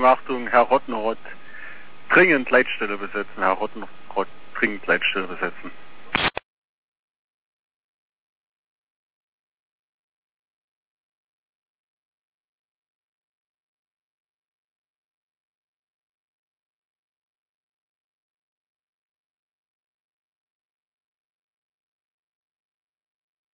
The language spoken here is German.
Achtung, Herr Rottenrott, dringend Leitstelle besetzen. Herr Rottenrott, dringend Leitstelle besetzen.